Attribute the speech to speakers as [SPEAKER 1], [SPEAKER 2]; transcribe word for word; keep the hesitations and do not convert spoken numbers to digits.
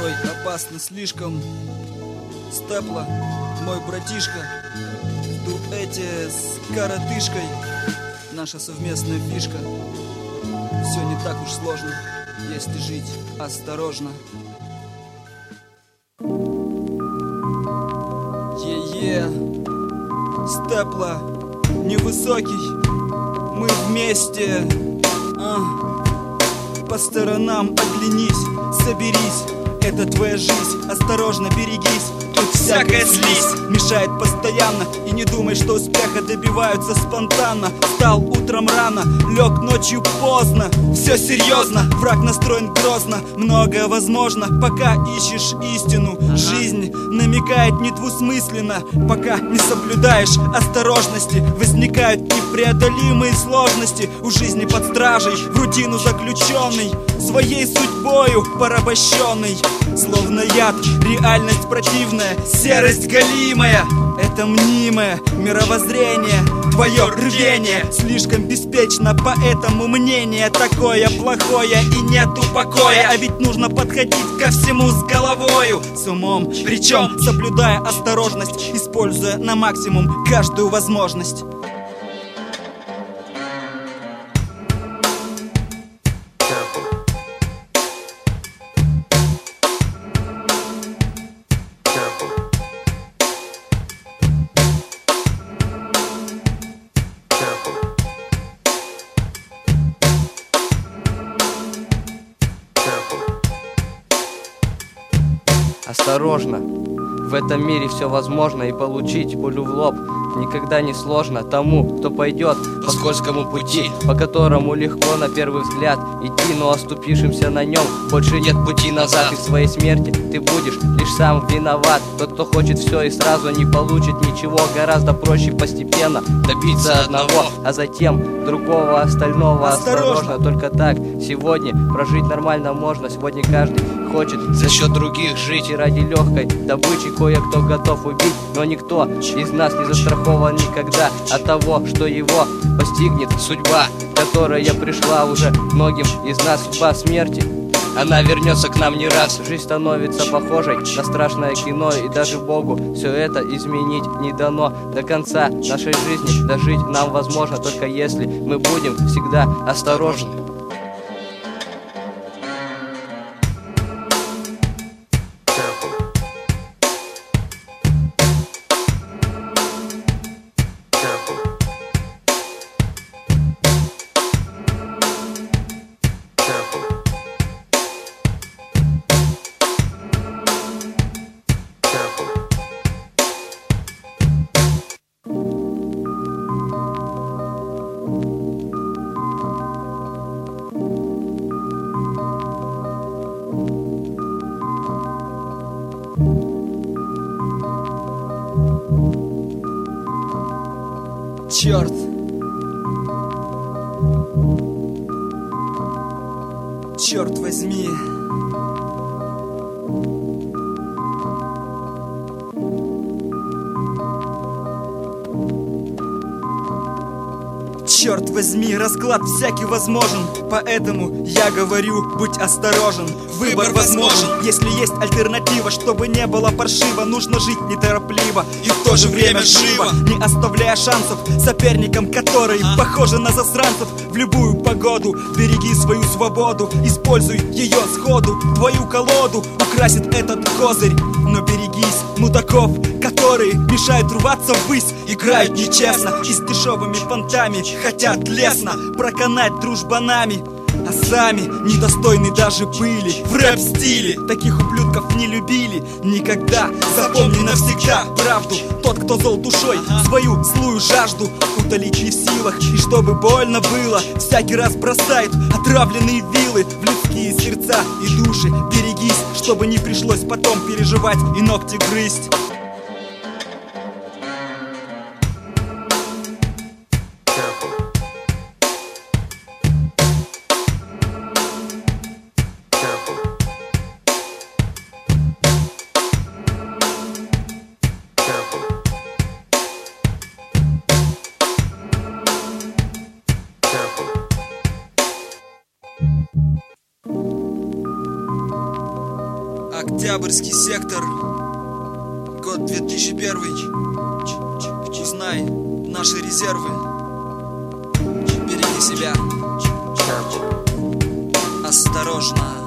[SPEAKER 1] Ой, опасно слишком. Степла, мой братишка, в дуэте с коротышкой. Наша совместная фишка. Все не так уж сложно, если жить осторожно. Е-е, Степла, невысокий, мы вместе. а. По сторонам оглянись, соберись, это твоя жизнь, осторожно берегись. Тут всякая слизь мешает постоянно, и не думай, что успеха добиваются спонтанно. Встал утром рано, лег ночью поздно. Все серьезно, враг настроен грозно. Многое возможно, пока ищешь истину. Жизнь намекает недвусмысленно. Пока не соблюдаешь осторожности, возникают непреодолимые сложности. У жизни под стражей, в рутину заключенный, своей судьбою порабощенный. Словно яд, реальность противная, серость галимая. Это мнимое мировоззрение, твое рвение слишком беспечно, поэтому мнение такое плохое и нету покоя. А ведь нужно подходить ко всему с головою, с умом, причем соблюдая осторожность, используя на максимум каждую возможность.
[SPEAKER 2] Осторожно, в этом мире все возможно, и получить пулю в лоб никогда не сложно тому, кто пойдет по скользкому пути, по которому легко на первый взгляд идти, но оступившимся на нем больше нет пути назад. И в своей смерти ты будешь лишь сам виноват. Тот, кто хочет все и сразу не получит ничего, гораздо проще постепенно добиться одного, а затем другого, остального. Осторожно, только так сегодня прожить нормально можно. Сегодня каждый хочет за счет других жить, и ради легкой добычи кое-кто готов убить. Но никто из нас не застрахован никогда от того, что его постигнет судьба, которая пришла уже многим из нас. Судьба смерти, она вернется к нам не раз. Жизнь становится похожей на страшное кино, и даже Богу все это изменить не дано. До конца нашей жизни дожить нам возможно, только если мы будем всегда осторожны.
[SPEAKER 1] Черт! Черт возьми! Черт возьми, расклад всякий возможен, поэтому я говорю, будь осторожен. Выбор возможен, если есть альтернатива, чтобы не было паршиво. Нужно жить неторопливо и в то же время живо, не оставляя шансов соперникам, которые похожи на засранцев. В любую погоду береги свою свободу, используй ее сходу. Твою колоду украсит этот козырь. Но берегись мудаков, которые мешают рваться ввысь, играют нечестно и с дешевыми понтами хотят лестно проканать дружбанами, а сами недостойны даже пыли. В рэп-стиле таких ублюдков не любили никогда. Запомни навсегда правду: тот, кто зол душой, свою злую жажду утолить не в силах, и чтобы больно было, всякий раз бросает отравленные вилы в людские сердца и души. Берегись, чтобы не пришлось потом переживать и ногти грызть. Акт Октябрьский сектор, год две тысячи первый. Узнай наши резервы, береги себя, осторожно.